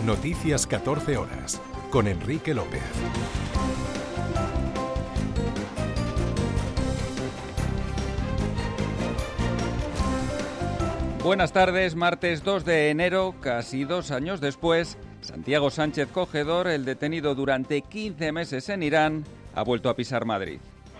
Noticias 14 horas, con Enrique López. Buenas tardes, martes 2 de enero, casi 2 años después, Santiago Sánchez Cogedor, el detenido durante 15 meses en Irán, ha vuelto a pisar Madrid.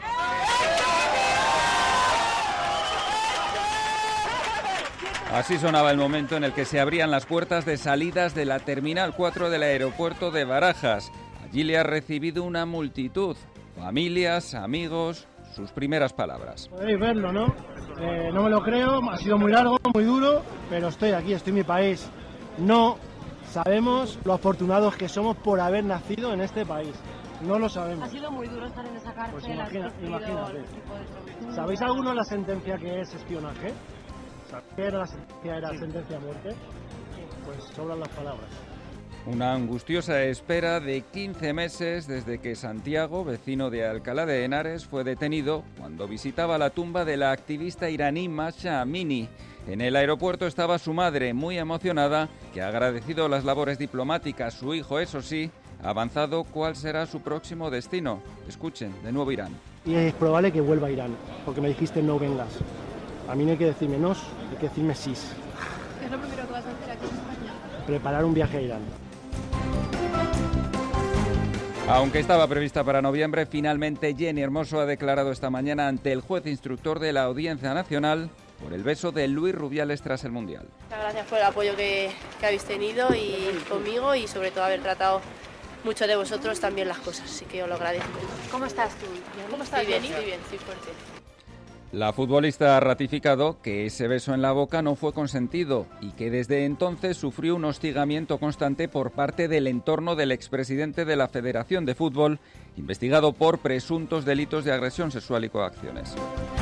Así sonaba el momento en el que se abrían las puertas de salidas de la Terminal 4 del aeropuerto de Barajas. Allí le ha recibido una multitud, familias, amigos, sus primeras palabras. Podéis verlo, ¿no? No me lo creo, ha sido muy largo, muy duro, pero estoy aquí, estoy en mi país. No sabemos lo afortunados que somos por haber nacido en este país. No lo sabemos. Ha sido muy duro estar en esa cárcel. Pues imagínate. ¿Sabéis alguno la sentencia que es espionaje? ¿Sabéis que la sentencia era sentencia a muerte? Pues sobran las palabras. Una angustiosa espera de 15 meses desde que Santiago, vecino de Alcalá de Henares, fue detenido cuando visitaba la tumba de la activista iraní Mahsa Amini. En el aeropuerto estaba su madre, muy emocionada, que ha agradecido las labores diplomáticas. Su hijo, eso sí, ha avanzado cuál será su próximo destino. Escuchen, de nuevo Irán. Y es probable que vuelva a Irán, porque me dijiste no vengas. A mí no hay que decirme no, hay que decirme sí. ¿Qué es lo primero que vas a hacer aquí en España? Preparar un viaje a Irán. Aunque estaba prevista para noviembre, finalmente Jenny Hermoso ha declarado esta mañana ante el juez instructor de la Audiencia Nacional por el beso de Luis Rubiales tras el Mundial. Muchas gracias por el apoyo que habéis tenido y conmigo y sobre todo haber tratado mucho de vosotros también las cosas, así que os lo agradezco. ¿Cómo estás tú? ¿Cómo estás? Estoy bien, estoy fuerte. La futbolista ha ratificado que ese beso en la boca no fue consentido y que desde entonces sufrió un hostigamiento constante por parte del entorno del expresidente de la Federación de Fútbol, investigado por presuntos delitos de agresión sexual y coacciones.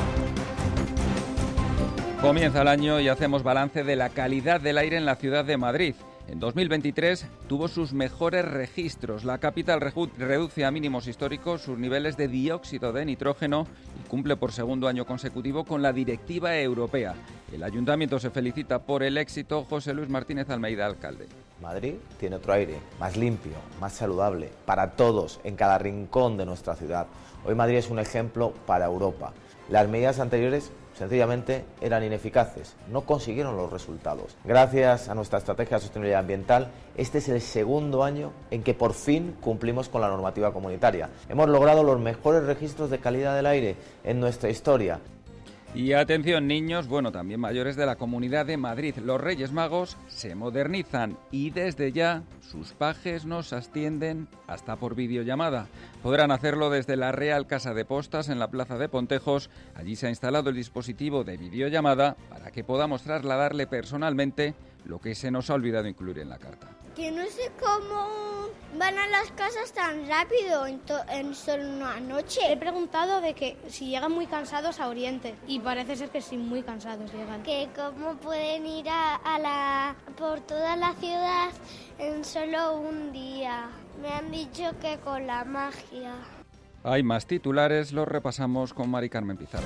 Comienza el año y hacemos balance de la calidad del aire en la ciudad de Madrid. En 2023 tuvo sus mejores registros. La capital reduce a mínimos históricos sus niveles de dióxido de nitrógeno y cumple por segundo año consecutivo con la directiva europea. El ayuntamiento se felicita por el éxito. José Luis Martínez Almeida, alcalde. Madrid tiene otro aire, más limpio, más saludable, para todos, en cada rincón de nuestra ciudad. Hoy Madrid es un ejemplo para Europa. Las medidas anteriores sencillamente eran ineficaces, no consiguieron los resultados. Gracias a nuestra estrategia de sostenibilidad ambiental, este es el segundo año en que por fin cumplimos con la normativa comunitaria. Hemos logrado los mejores registros de calidad del aire en nuestra historia. Y atención niños, también mayores de la Comunidad de Madrid. Los Reyes Magos se modernizan y desde ya sus pajes nos atienden hasta por videollamada. Podrán hacerlo desde la Real Casa de Postas en la Plaza de Pontejos. Allí se ha instalado el dispositivo de videollamada para que podamos trasladarle personalmente lo que se nos ha olvidado incluir en la carta. Que no sé cómo van a las casas tan rápido en solo una noche. He preguntado de que si llegan muy cansados a Oriente y parece ser que sí, muy cansados llegan. Que cómo pueden ir por toda la ciudad en solo un día. Me han dicho que con la magia. Hay más titulares, los repasamos con Mari Carmen Pizarro.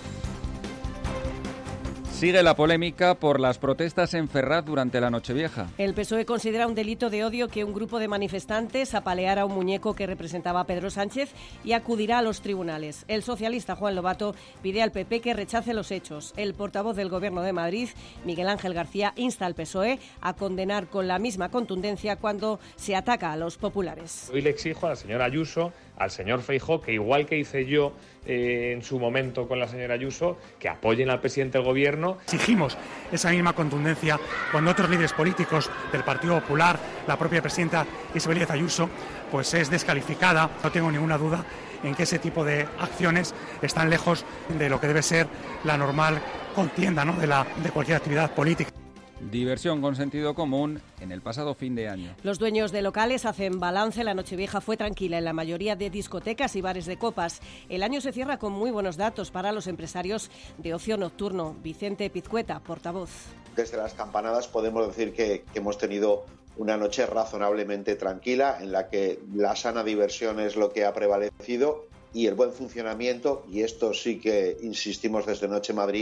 Sigue la polémica por las protestas en Ferraz durante la Nochevieja. El PSOE considera un delito de odio que un grupo de manifestantes apaleara a un muñeco que representaba a Pedro Sánchez y acudirá a los tribunales. El socialista Juan Lobato pide al PP que rechace los hechos. El portavoz del Gobierno de Madrid, Miguel Ángel García, insta al PSOE a condenar con la misma contundencia cuando se ataca a los populares. Hoy le exijo a la señora Ayuso, al señor Feijóo, que igual que hice yo en su momento con la señora Ayuso, que apoyen al presidente del Gobierno. Exigimos esa misma contundencia cuando otros líderes políticos del Partido Popular, la propia presidenta Isabel Díaz Ayuso, pues es descalificada. No tengo ninguna duda en que ese tipo de acciones están lejos de lo que debe ser la normal contienda, ¿no?, de cualquier actividad política. Diversión con sentido común en el pasado fin de año. Los dueños de locales hacen balance. La Nochevieja fue tranquila en la mayoría de discotecas y bares de copas. El año se cierra con muy buenos datos para los empresarios de ocio nocturno. Vicente Pizcueta, portavoz. Desde las campanadas podemos decir que hemos tenido una noche razonablemente tranquila en la que la sana diversión es lo que ha prevalecido y el buen funcionamiento, y esto sí que insistimos desde Noche Madrid,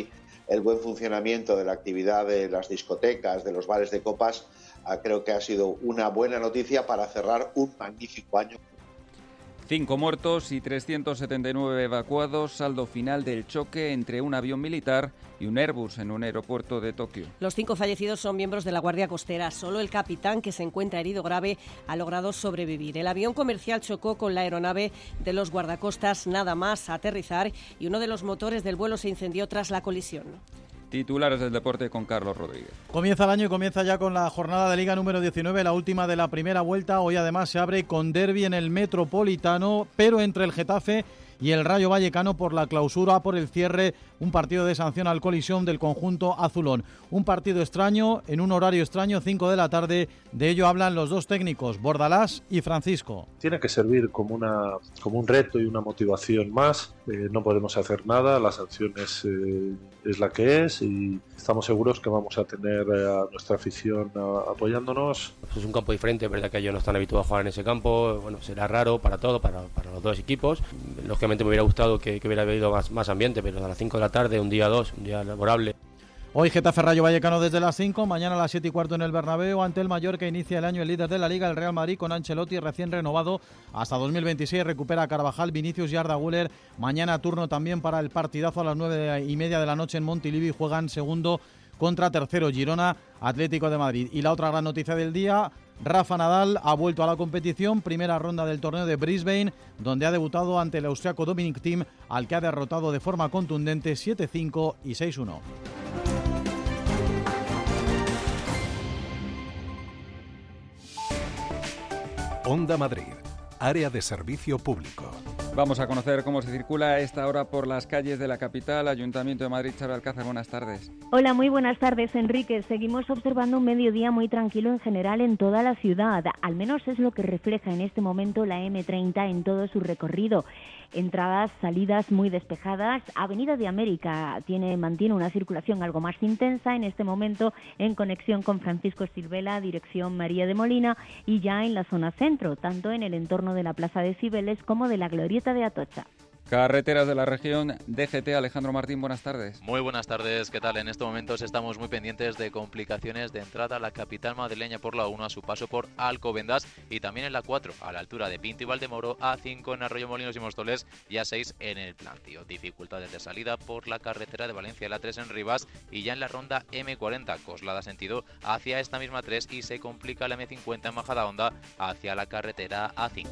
el buen funcionamiento de la actividad de las discotecas, de los bares de copas, creo que ha sido una buena noticia para cerrar un magnífico año. 5 muertos y 379 evacuados, saldo final del choque entre un avión militar y un Airbus en un aeropuerto de Tokio. Los 5 fallecidos son miembros de la Guardia Costera. Solo el capitán, que se encuentra herido grave, ha logrado sobrevivir. El avión comercial chocó con la aeronave de los guardacostas nada más aterrizar y uno de los motores del vuelo se incendió tras la colisión. Titulares del deporte con Carlos Rodríguez. Comienza el año y comienza ya con la jornada de Liga número 19, la última de la primera vuelta. Hoy además se abre con derbi en el Metropolitano, pero entre el Getafe y el Rayo Vallecano por la clausura, por el cierre, un partido de sanción al colisión del conjunto azulón. Un partido extraño, en un horario extraño, 5 de la tarde. De ello hablan los dos técnicos, Bordalás y Francisco. Tiene que servir como un reto y una motivación más. No podemos hacer nada, la sanción es la que es y estamos seguros que vamos a tener a nuestra afición apoyándonos. Es un campo diferente, es verdad que ellos no están habituados a jugar en ese campo. Bueno, será raro para todo, para los dos equipos. Lógicamente me hubiera gustado que hubiera habido más ambiente, pero a las 5 de la tarde, un día laborable. Hoy Getafe Rayo Vallecano desde las 5, mañana a las 7:15 en el Bernabéu ante el Mallorca. Inicia el año el líder de la Liga, el Real Madrid, con Ancelotti recién renovado hasta 2026. Recupera a Carvajal, Vinicius y Arda Güler. Mañana turno también para el partidazo a las 9:30 de la noche en Montilivi. Juegan segundo contra tercero Girona, Atlético de Madrid. Y la otra gran noticia del día, Rafa Nadal ha vuelto a la competición, primera ronda del torneo de Brisbane, donde ha debutado ante el austriaco Dominic Thiem, al que ha derrotado de forma contundente 7-5 y 6-1. Onda Madrid, área de servicio público. Vamos a conocer cómo se circula a esta hora por las calles de la capital. Ayuntamiento de Madrid, Charo Alcázar, buenas tardes. Hola, muy buenas tardes, Enrique. Seguimos observando un mediodía muy tranquilo en general en toda la ciudad. Al menos es lo que refleja en este momento la M30 en todo su recorrido. Entradas, salidas muy despejadas. Avenida de América mantiene una circulación algo más intensa en este momento en conexión con Francisco Silvela, dirección María de Molina, y ya en la zona centro, tanto en el entorno de la Plaza de Cibeles como de la Glorieta de Atocha. Carreteras de la región, DGT, Alejandro Martín, buenas tardes. Muy buenas tardes, ¿qué tal? En estos momentos estamos muy pendientes de complicaciones de entrada a la capital madrileña por la 1 a su paso por Alcobendas y también en la 4 a la altura de Pinto y Valdemoro, A5 en Arroyo Molinos y Móstoles y A6 en el Plantío. Dificultades de salida por la carretera de Valencia, la 3 en Rivas y ya en la ronda M40, Coslada sentido hacia esta misma 3 y se complica la M50 en Majadahonda hacia la carretera A5.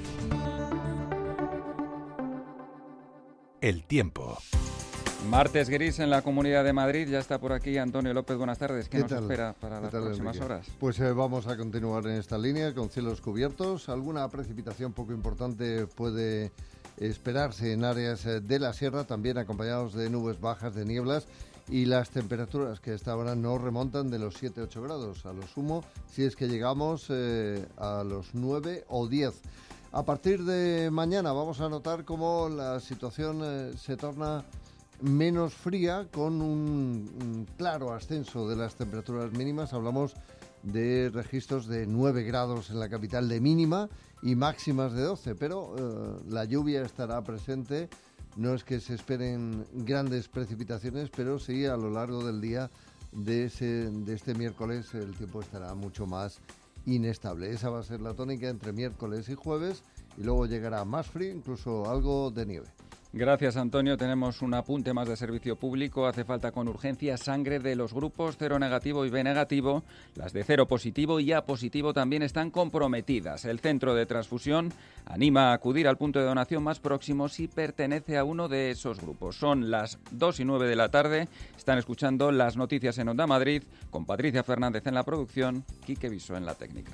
El tiempo. Martes gris en la Comunidad de Madrid. Ya está por aquí Antonio López. Buenas tardes. ¿Qué nos espera para las próximas horas? Pues vamos a continuar en esta línea con cielos cubiertos. Alguna precipitación poco importante puede esperarse en áreas de la sierra, también acompañados de nubes bajas, de nieblas, y las temperaturas que hasta ahora no remontan de los 7-8 grados. A lo sumo, si es que llegamos a los 9 o 10. A partir de mañana vamos a notar cómo la situación se torna menos fría, con un claro ascenso de las temperaturas mínimas. Hablamos de registros de 9 grados en la capital de mínima y máximas de 12, pero la lluvia estará presente. No es que se esperen grandes precipitaciones, pero sí a lo largo del día de este miércoles el tiempo estará mucho más inestable. Esa va a ser la tónica entre miércoles y jueves, y luego llegará más frío, incluso algo de nieve. Gracias, Antonio. Tenemos un apunte más de servicio público. Hace falta con urgencia sangre de los grupos cero negativo y B negativo. Las de cero positivo y A positivo también están comprometidas. El centro de transfusión anima a acudir al punto de donación más próximo si pertenece a uno de esos grupos. Son las 2:09 de la tarde. Están escuchando las noticias en Onda Madrid con Patricia Fernández en la producción, Quique Viso en la técnica.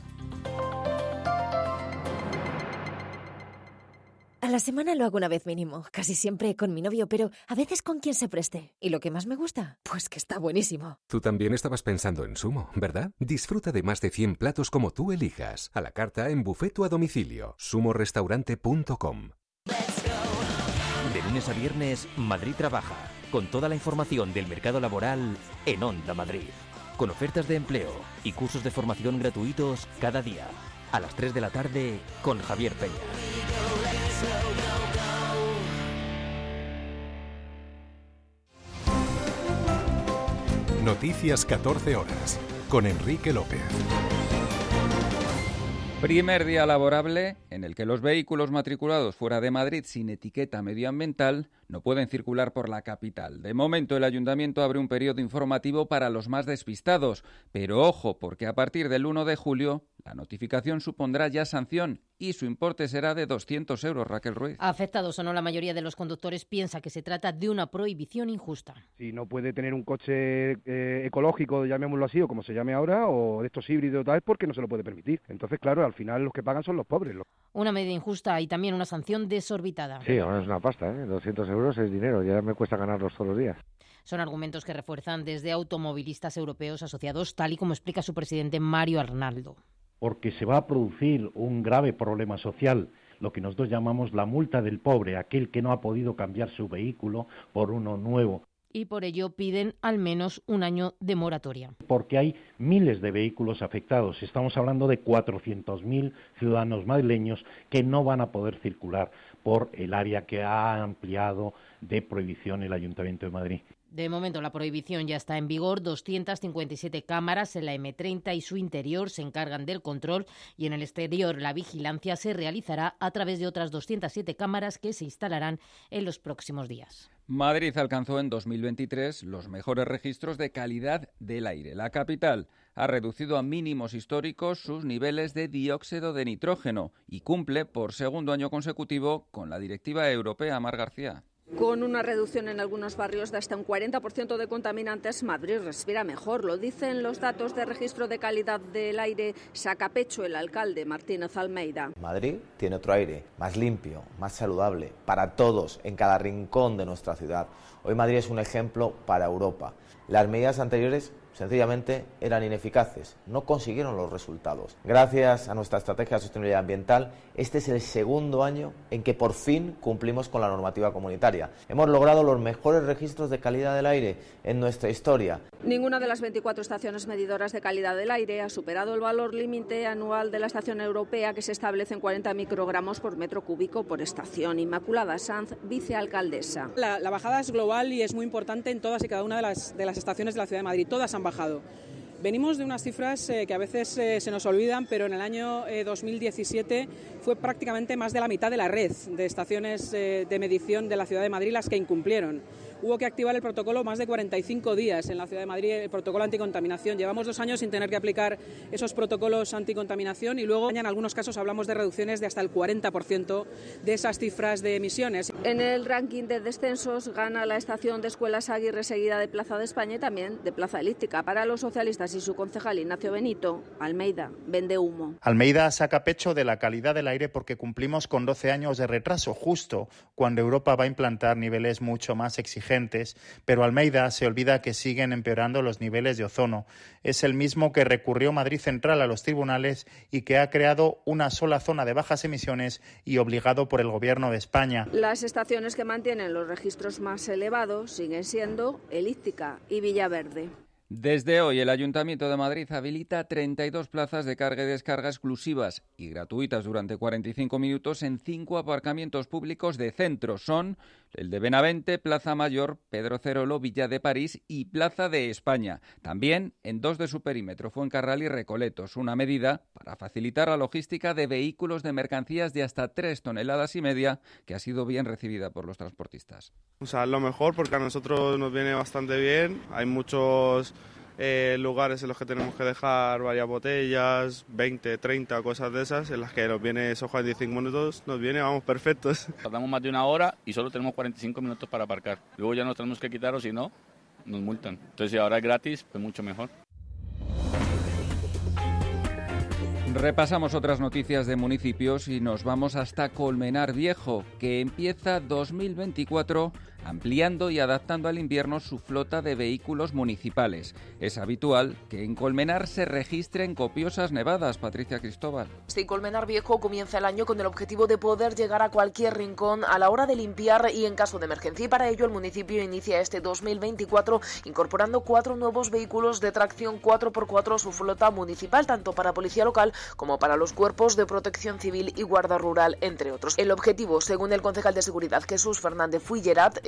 A la semana lo hago una vez mínimo, casi siempre con mi novio, pero a veces con quien se preste. ¿Y lo que más me gusta? Pues que está buenísimo. Tú también estabas pensando en Sumo, ¿verdad? Disfruta de más de 100 platos como tú elijas, a la carta, en buffet o a domicilio. sumorestaurante.com. De lunes a viernes, Madrid trabaja, con toda la información del mercado laboral en Onda Madrid. Con ofertas de empleo y cursos de formación gratuitos cada día. A las 3 de la tarde, con Javier Peña. Noticias 14 horas, con Enrique López. Primer día laborable en el que los vehículos matriculados fuera de Madrid sin etiqueta medioambiental no pueden circular por la capital. De momento, el Ayuntamiento abre un periodo informativo para los más despistados, pero ojo, porque a partir del 1 de julio la notificación supondrá ya sanción y su importe será de 200 euros, Raquel Ruiz. Afectados o no, la mayoría de los conductores piensa que se trata de una prohibición injusta. Si no puede tener un coche ecológico, llamémoslo así, o como se llame ahora, o de estos híbridos, tal, es porque no se lo puede permitir. Entonces, claro, al final los que pagan son los pobres. Una medida injusta y también una sanción desorbitada. Sí, ahora es una pasta, 200 euros es dinero, ya me cuesta ganarlos todos los días. Son argumentos que refuerzan desde automovilistas europeos asociados, tal y como explica su presidente Mario Arnaldo. Porque se va a producir un grave problema social, lo que nosotros llamamos la multa del pobre, aquel que no ha podido cambiar su vehículo por uno nuevo. Y por ello piden al menos un año de moratoria. Porque hay miles de vehículos afectados. Estamos hablando de 400.000 ciudadanos madrileños que no van a poder circular por el área que ha ampliado de prohibición el Ayuntamiento de Madrid. De momento la prohibición ya está en vigor. 257 cámaras en la M30 y su interior se encargan del control y en el exterior la vigilancia se realizará a través de otras 207 cámaras que se instalarán en los próximos días. Madrid alcanzó en 2023 los mejores registros de calidad del aire. La capital ha reducido a mínimos históricos sus niveles de dióxido de nitrógeno y cumple por segundo año consecutivo con la directiva europea. Mar García. Con una reducción en algunos barrios de hasta un 40% de contaminantes, Madrid respira mejor. Lo dicen los datos de registro de calidad del aire. Saca pecho el alcalde Martínez Almeida. Madrid tiene otro aire, más limpio, más saludable, para todos, en cada rincón de nuestra ciudad. Hoy Madrid es un ejemplo para Europa. Las medidas anteriores sencillamente eran ineficaces, no consiguieron los resultados. Gracias a nuestra estrategia de sostenibilidad ambiental, este es el segundo año en que por fin cumplimos con la normativa comunitaria. Hemos logrado los mejores registros de calidad del aire en nuestra historia. Ninguna de las 24 estaciones medidoras de calidad del aire ha superado el valor límite anual de la estación europea, que se establece en 40 microgramos por metro cúbico por estación. Inmaculada Sanz, vicealcaldesa. La bajada es global y es muy importante en todas y cada una de las estaciones de la ciudad de Madrid. Todas han bajado. Venimos de unas cifras que a veces se nos olvidan, pero en el año 2017 fue prácticamente más de la mitad de la red de estaciones de medición de la ciudad de Madrid las que incumplieron. Hubo que activar el protocolo más de 45 días en la ciudad de Madrid, el protocolo anticontaminación. Llevamos 2 años sin tener que aplicar esos protocolos anticontaminación y luego en algunos casos hablamos de reducciones de hasta el 40% de esas cifras de emisiones. En el ranking de descensos gana la estación de Escuelas Aguirre, seguida de Plaza de España y también de Plaza Elíptica. Para los socialistas y su concejal Ignacio Benito, Almeida vende humo. Almeida saca pecho de la calidad del aire porque cumplimos con 12 años de retraso, justo cuando Europa va a implantar niveles mucho más exigentes. Pero Almeida se olvida que siguen empeorando los niveles de ozono. Es el mismo que recurrió Madrid Central a los tribunales y que ha creado una sola zona de bajas emisiones y obligado por el Gobierno de España. Las estaciones que mantienen los registros más elevados siguen siendo Elíptica y Villaverde. Desde hoy, el Ayuntamiento de Madrid habilita 32 plazas de carga y descarga exclusivas y gratuitas durante 45 minutos en 5 aparcamientos públicos de centro. Son el de Benavente, Plaza Mayor, Pedro Cerolo, Villa de París y Plaza de España. También en 2 de su perímetro, Fuencarral y Recoletos. Una medida para facilitar la logística de vehículos de mercancías de hasta 3,5 toneladas que ha sido bien recibida por los transportistas. O sea, lo mejor porque a nosotros nos viene bastante bien. Hay muchos lugares en los que tenemos que dejar varias botellas, 20, 30, cosas de esas, en las que nos viene esos 45 minutos, nos viene, vamos, perfectos. Tardamos más de 1 hora y solo tenemos 45 minutos para aparcar. Luego ya nos tenemos que quitar o si no, nos multan. Entonces si ahora es gratis, pues mucho mejor. Repasamos otras noticias de municipios y nos vamos hasta Colmenar Viejo, que empieza 2024 ampliando y adaptando al invierno su flota de vehículos municipales. Es habitual que en Colmenar se registren copiosas nevadas. Patricia Cristóbal. Sí, Colmenar Viejo comienza el año con el objetivo de poder llegar a cualquier rincón a la hora de limpiar y en caso de emergencia. Y para ello el municipio inicia este 2024 incorporando 4 nuevos vehículos de tracción 4x4 a su flota municipal, tanto para policía local como para los cuerpos de protección civil y guarda rural, entre otros. El objetivo, según el concejal de seguridad Jesús Fernández Fuillerat,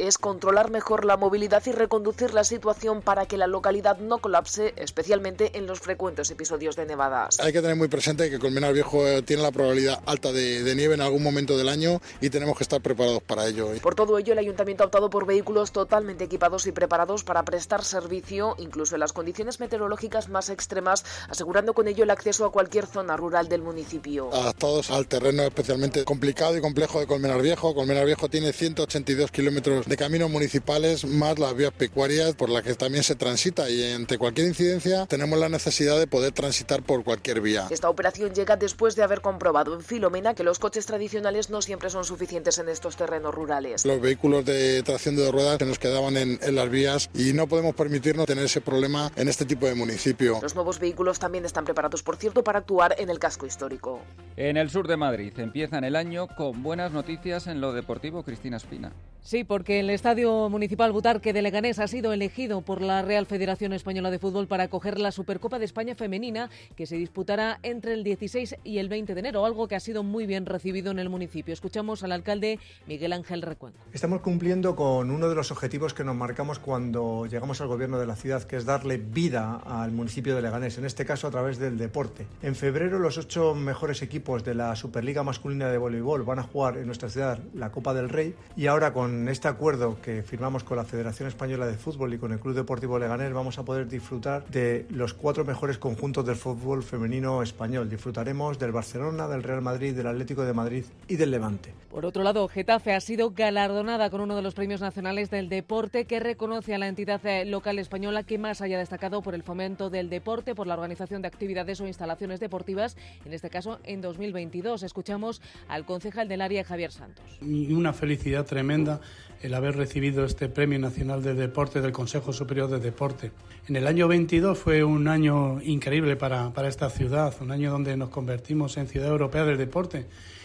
es controlar mejor la movilidad y reconducir la situación para que la localidad no colapse, especialmente en los frecuentes episodios de nevadas. Hay que tener muy presente que Colmenar Viejo tiene la probabilidad alta de nieve en algún momento del año y tenemos que estar preparados para ello. Por todo ello, el Ayuntamiento ha optado por vehículos totalmente equipados y preparados para prestar servicio, incluso en las condiciones meteorológicas más extremas, asegurando con ello el acceso a cualquier zona rural del municipio. Adaptados al terreno especialmente complicado y complejo de Colmenar Viejo. Colmenar Viejo tiene 182 kilómetros de caminos municipales, más las vías pecuarias por las que también se transita, y ante cualquier incidencia tenemos la necesidad de poder transitar por cualquier vía. Esta operación llega después de haber comprobado en Filomena que los coches tradicionales no siempre son suficientes en estos terrenos rurales. Los vehículos de tracción de dos ruedas se nos quedaban en las vías y no podemos permitirnos tener ese problema en este tipo de municipio. Los nuevos vehículos también están preparados, por cierto, para actuar en el casco histórico. En el sur de Madrid empiezan el año con buenas noticias en lo deportivo. Cristina Espina. Sí, porque el Estadio Municipal Butarque de Leganés ha sido elegido por la Real Federación Española de Fútbol para acoger la Supercopa de España Femenina, que se disputará entre el 16 y el 20 de enero, algo que ha sido muy bien recibido en el municipio. Escuchamos al alcalde Miguel Ángel Recuenco. Estamos cumpliendo con uno de los objetivos que nos marcamos cuando llegamos al gobierno de la ciudad, que es darle vida al municipio de Leganés, en este caso a través del deporte. En febrero, los 8 mejores equipos de la Superliga Masculina de Voleibol van a jugar en nuestra ciudad la Copa del Rey, y ahora con este acuerdo que firmamos con la Federación Española de Fútbol y con el Club Deportivo Leganés vamos a poder disfrutar de los 4 mejores conjuntos del fútbol femenino español. Disfrutaremos del Barcelona, del Real Madrid, del Atlético de Madrid y del Levante. Por otro lado, Getafe ha sido galardonada con uno de los premios nacionales del deporte, que reconoce a la entidad local española que más haya destacado por el fomento del deporte, por la organización de actividades o instalaciones deportivas, en este caso en 2022. Escuchamos al concejal del área, Javier Santos. Una felicidad tremenda el haber recibido este Premio Nacional de Deporte del Consejo Superior de Deporte. En el año 22 fue un año increíble para esta ciudad, un año donde nos convertimos en Ciudad Europea del Deporte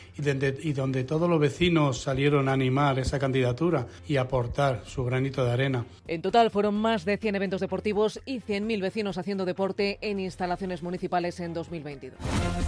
y donde todos los vecinos salieron a animar esa candidatura y aportar su granito de arena. En total fueron más de 100 eventos deportivos y 100.000 vecinos haciendo deporte en instalaciones municipales en 2022.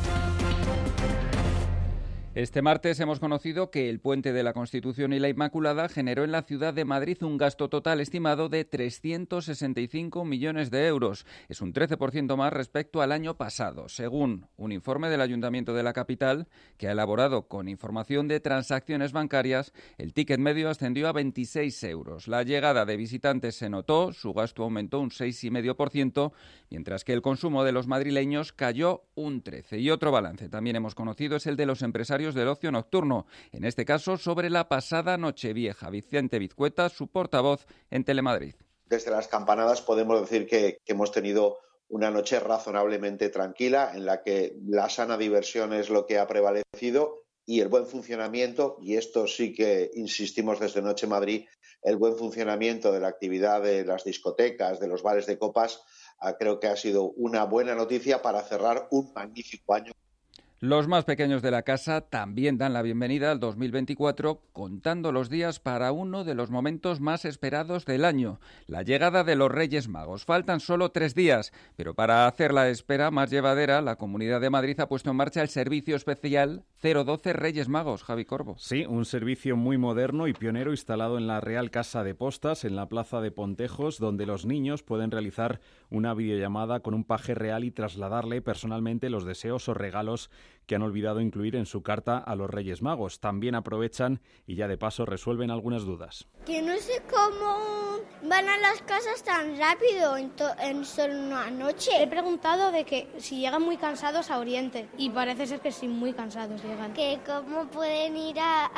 Este martes hemos conocido que el Puente de la Constitución y la Inmaculada generó en la ciudad de Madrid un gasto total estimado de 365 millones de euros. Es un 13% más respecto al año pasado, según un informe del Ayuntamiento de la capital que ha elaborado con información de transacciones bancarias. El ticket medio ascendió a 26 euros. La llegada de visitantes se notó, su gasto aumentó un 6,5%, mientras que el consumo de los madrileños cayó un 13%. Y otro balance también hemos conocido es el de los empresarios del ocio nocturno, en este caso sobre la pasada Nochevieja. Vicente Vizcueta, su portavoz en Telemadrid. Desde las campanadas podemos decir que hemos tenido una noche razonablemente tranquila, en la que la sana diversión es lo que ha prevalecido y el buen funcionamiento, y esto sí que insistimos desde Noche Madrid, el buen funcionamiento de la actividad de las discotecas, de los bares de copas, creo que ha sido una buena noticia para cerrar un magnífico año. Los más pequeños de la casa también dan la bienvenida al 2024, contando los días para uno de los momentos más esperados del año, la llegada de los Reyes Magos. Faltan solo 3 días, pero para hacer la espera más llevadera, la Comunidad de Madrid ha puesto en marcha el servicio especial 012 Reyes Magos. Javi Corbo. Sí, un servicio muy moderno y pionero instalado en la Real Casa de Postas, en la Plaza de Pontejos, donde los niños pueden realizar una videollamada con un paje real y trasladarle personalmente los deseos o regalos que han olvidado incluir en su carta a los Reyes Magos. También aprovechan y ya de paso resuelven algunas dudas. Que no sé cómo van a las casas tan rápido en solo una noche. He preguntado de que si llegan muy cansados a Oriente y parece ser que sí, muy cansados llegan. Que cómo pueden ir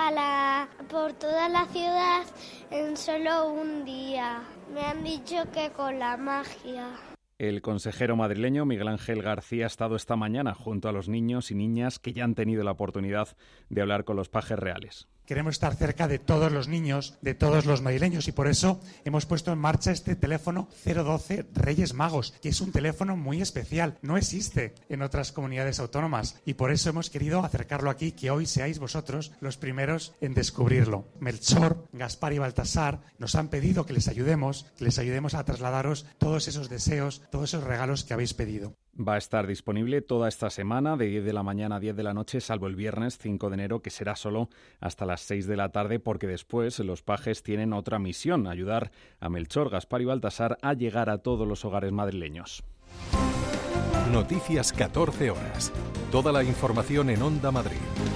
por toda la ciudad en solo un día. Me han dicho que con la magia. El consejero madrileño Miguel Ángel García ha estado esta mañana junto a los niños y niñas que ya han tenido la oportunidad de hablar con los pajes reales. Queremos estar cerca de todos los niños, de todos los madrileños, y por eso hemos puesto en marcha este teléfono 012 Reyes Magos, que es un teléfono muy especial. No existe en otras comunidades autónomas y por eso hemos querido acercarlo aquí, que hoy seáis vosotros los primeros en descubrirlo. Melchor, Gaspar y Baltasar nos han pedido que les ayudemos a trasladaros todos esos deseos, todos esos regalos que habéis pedido. Va a estar disponible toda esta semana, de 10 de la mañana a 10 de la noche, salvo el viernes 5 de enero, que será solo hasta las 6 de la tarde, porque después los pajes tienen otra misión: ayudar a Melchor, Gaspar y Baltasar a llegar a todos los hogares madrileños. Noticias 14 horas. Toda la información en Onda Madrid.